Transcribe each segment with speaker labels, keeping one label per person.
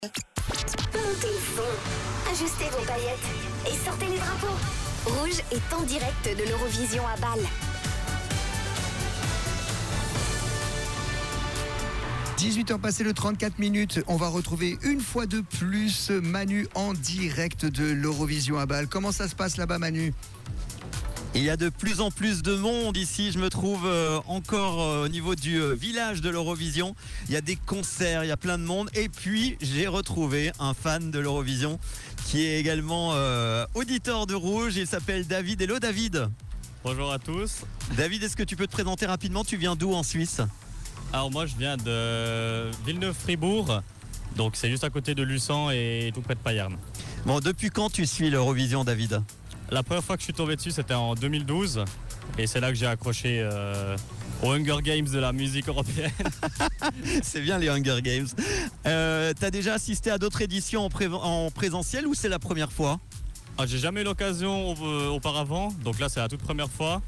Speaker 1: Montez le son, ajustez vos paillettes et sortez les drapeaux. Rouge est en direct de l'Eurovision à Bâle.
Speaker 2: 18h passées de 34 minutes, on va retrouver une fois de plus Manu en direct de l'Eurovision à Bâle. Comment ça se passe là-bas, Manu ?
Speaker 3: Il y a de plus en plus de monde ici, je me trouve encore au niveau du village de l'Eurovision. Il y a des concerts, il y a plein de monde. Et puis j'ai retrouvé un fan de l'Eurovision qui est également auditeur de Rouge. Il s'appelle David. Hello David.
Speaker 4: Bonjour à tous.
Speaker 3: David, est-ce que tu peux te présenter rapidement ? Tu viens d'où en Suisse ?
Speaker 4: Alors moi je viens de Villeneuve-Fribourg, donc c'est juste à côté de Lucent et tout près de Payerne.
Speaker 3: Bon, depuis quand tu suis l'Eurovision, David ?
Speaker 4: La première fois que je suis tombé dessus c'était en 2012 et c'est là que j'ai accroché aux Hunger Games de la musique européenne.
Speaker 3: C'est bien les Hunger Games. T'as déjà assisté à d'autres éditions en présentiel ou c'est la première fois ?
Speaker 4: J'ai jamais eu l'occasion auparavant, donc là c'est la toute première fois.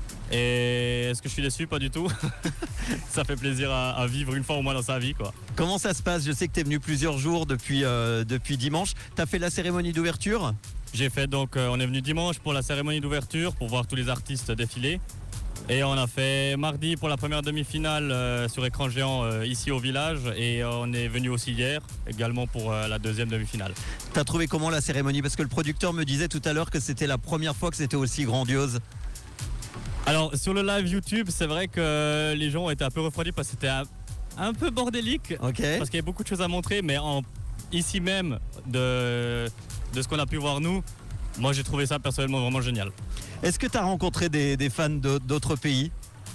Speaker 4: Et est-ce que je suis déçu ? Pas du tout. Ça fait plaisir à vivre une fois au moins dans sa vie, quoi.
Speaker 3: Comment ça se passe ? Je sais que tu es venu plusieurs jours depuis dimanche. Tu as fait la cérémonie d'ouverture ?
Speaker 4: J'ai fait donc, on est venu dimanche pour la cérémonie d'ouverture pour voir tous les artistes défiler. Et on a fait mardi pour la première demi-finale sur écran géant ici au village. Et on est venu aussi hier également pour la deuxième demi-finale.
Speaker 3: T'as trouvé comment la cérémonie ? Parce que le producteur me disait tout à l'heure que c'était la première fois que c'était aussi grandiose.
Speaker 4: Alors sur le live YouTube, c'est vrai que les gens ont été un peu refroidis parce que c'était un peu bordélique.
Speaker 3: Okay.
Speaker 4: Parce qu'il y avait beaucoup de choses à montrer, mais ici même de ce qu'on a pu voir nous, moi j'ai trouvé ça personnellement vraiment génial.
Speaker 3: Est-ce que tu as rencontré des fans d'autres pays ?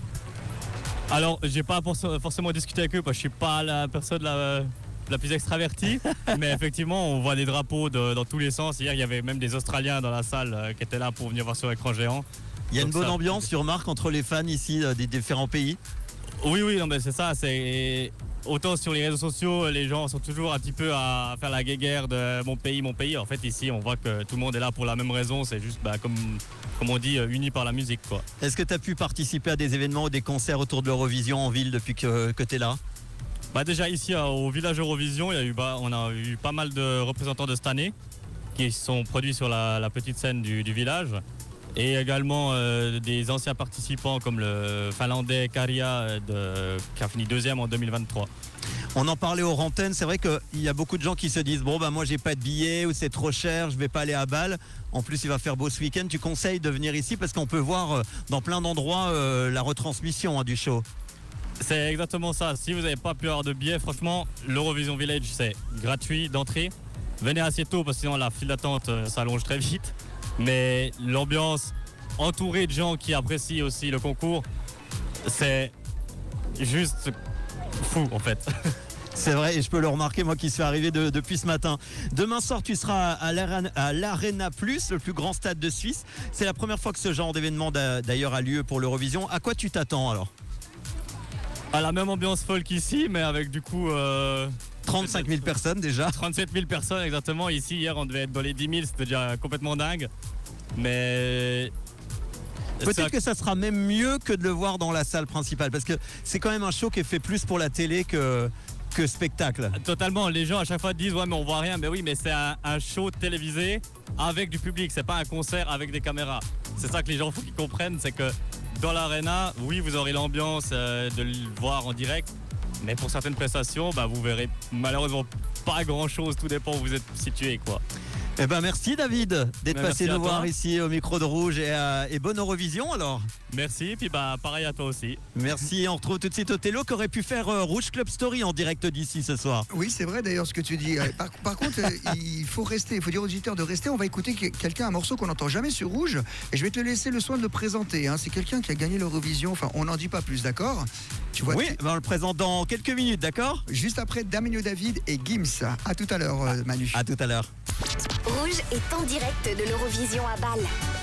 Speaker 4: Alors j'ai pas forcément discuté avec eux parce que je suis pas la personne la plus extravertie, mais effectivement on voit des drapeaux dans tous les sens. Hier il y avait même des Australiens dans la salle qui étaient là pour venir voir sur écran géant.
Speaker 3: Il y a une bonne ambiance, tu remarques, entre les fans ici des différents pays ?
Speaker 4: Oui, non, mais c'est ça. Autant sur les réseaux sociaux, les gens sont toujours un petit peu à faire la guéguerre de mon pays. En fait, ici, on voit que tout le monde est là pour la même raison. C'est juste, comme on dit, unis par la musique, quoi.
Speaker 3: Est-ce que tu as pu participer à des événements ou des concerts autour de l'Eurovision en ville depuis que tu es là ?
Speaker 4: Déjà ici, au village Eurovision, on a eu pas mal de représentants de cette année qui sont produits sur la petite scène du village. Et également des anciens participants comme le Finlandais Karia qui a fini deuxième en 2023.
Speaker 3: On en parlait aux antennes, c'est vrai qu'il y a beaucoup de gens qui se disent moi j'ai pas de billet ou c'est trop cher, je vais pas aller à Bâle. En plus il va faire beau ce week-end, tu conseilles de venir ici parce qu'on peut voir dans plein d'endroits la retransmission du show.
Speaker 4: C'est exactement ça, si vous n'avez pas pu avoir de billet, franchement l'Eurovision Village c'est gratuit d'entrée. Venez assez tôt parce que sinon la file d'attente s'allonge très vite. Mais l'ambiance entourée de gens qui apprécient aussi le concours, c'est juste fou en fait.
Speaker 3: C'est vrai et je peux le remarquer moi qui suis arrivé depuis ce matin. Demain soir tu seras à l'Arena Plus, le plus grand stade de Suisse. C'est la première fois que ce genre d'événement d'ailleurs a lieu pour l'Eurovision. À quoi tu t'attends alors ?
Speaker 4: À la même ambiance folle qu'ici mais avec du coup...
Speaker 3: 35 000 personnes déjà.
Speaker 4: 37 000 personnes exactement. Ici, hier, on devait être dans les 10 000. C'était déjà complètement dingue. Mais...
Speaker 3: Peut-être que ça sera même mieux que de le voir dans la salle principale. Parce que c'est quand même un show qui est fait plus pour la télé que spectacle.
Speaker 4: Totalement. Les gens à chaque fois disent « Ouais, mais on voit rien. » Mais oui, mais c'est un show télévisé avec du public. C'est pas un concert avec des caméras. C'est ça que les gens faut qu'ils comprennent. C'est que dans l'arena, oui, vous aurez l'ambiance de le voir en direct. Mais pour certaines prestations, vous verrez malheureusement pas grand-chose. Tout dépend où vous êtes situé, quoi.
Speaker 3: Eh ben merci David d'être passé nous voir
Speaker 4: toi.
Speaker 3: ici au micro de Rouge et bonne Eurovision alors.
Speaker 4: Merci, puis pareil à toi aussi.
Speaker 3: Merci, on retrouve tout de suite Othello qui aurait pu faire Rouge Club Story en direct d'ici ce soir.
Speaker 2: Oui, c'est vrai d'ailleurs ce que tu dis. Par contre, il faut rester, il faut dire aux auditeurs de rester. On va écouter un morceau qu'on n'entend jamais sur Rouge. Et je vais te laisser le soin de le présenter. C'est quelqu'un qui a gagné l'Eurovision. Enfin, on n'en dit pas plus, d'accord ? Tu vois,
Speaker 3: oui, on le présente dans quelques minutes, d'accord ?
Speaker 2: Juste après Damien David et Gims. À tout à l'heure, Manu.
Speaker 3: À tout à l'heure.
Speaker 1: Rouge est en direct de l'Eurovision à Bâle.